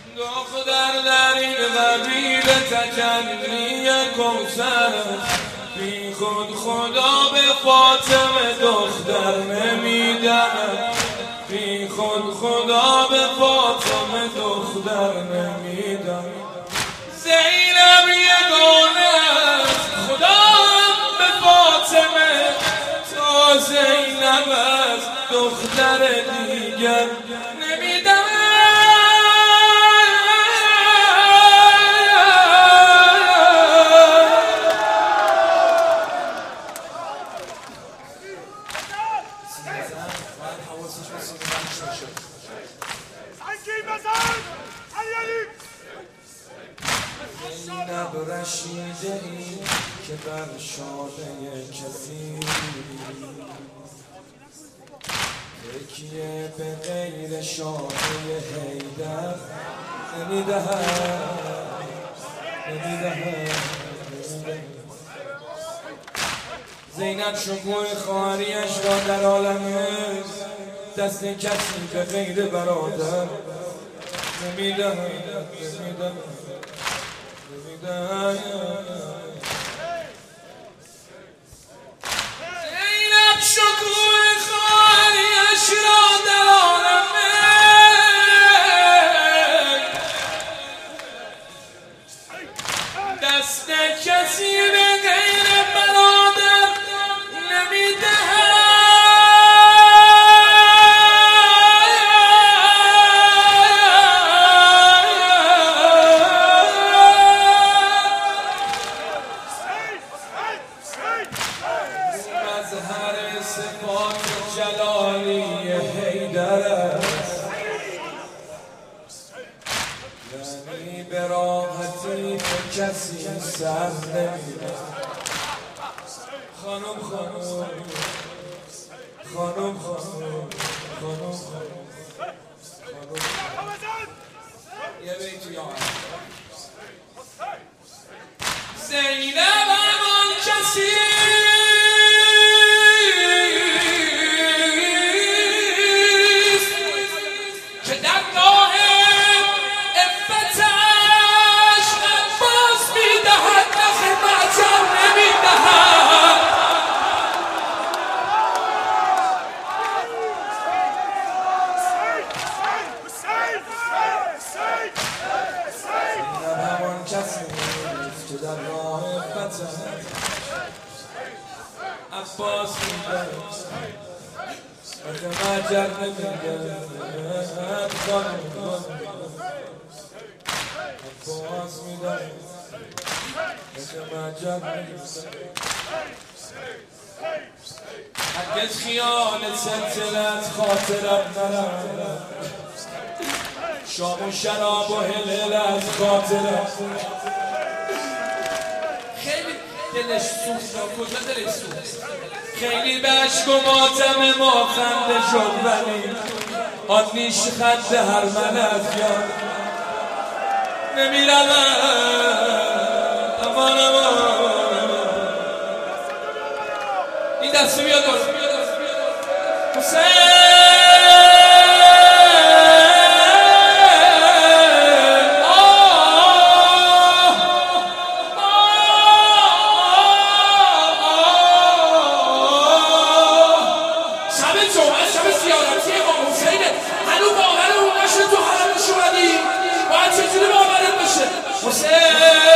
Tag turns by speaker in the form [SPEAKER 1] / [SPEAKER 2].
[SPEAKER 1] دختر در این قبیل تجلی کوثر، بی خود خدا به فاطمه دختر نمیدهد، بی خود خدا به فاطمه دختر نمیدهد. زینب یگانه است، خدا به فاطمه، تا زینب است دختر دیگر نمیدهد. زینب رشیده ای که بر شانه کسی تکیه به غیر شانه حیدر نمیدهد. زینب شکوه خواهریش را در عالم دست کسی به غیر برادر نمیدهد. زینب شکوه خواهریش را در عالم دست کسی به غیر برادر نمیدهد. مظهر صفات جلالی حیدر است، یعنی به راحتی به کسی سر نمیده. خانم یه بیتو یا زینب همان کسی که در راه فتح عباس میده وقت مجر نمیده. عباس میده وقت مجر نمیده. هرگز خیال سلسلت خاطرم نرم، شام و شراب و هلل از خاطرم. خیلی دلش سوخت، کجا دلش سوخت؟ خیلی به عشق و ماتم ما خنده شد، ولی آن نیش خنده هر من از یاد نمیرم. امان این دستی بیاد حسین. حسین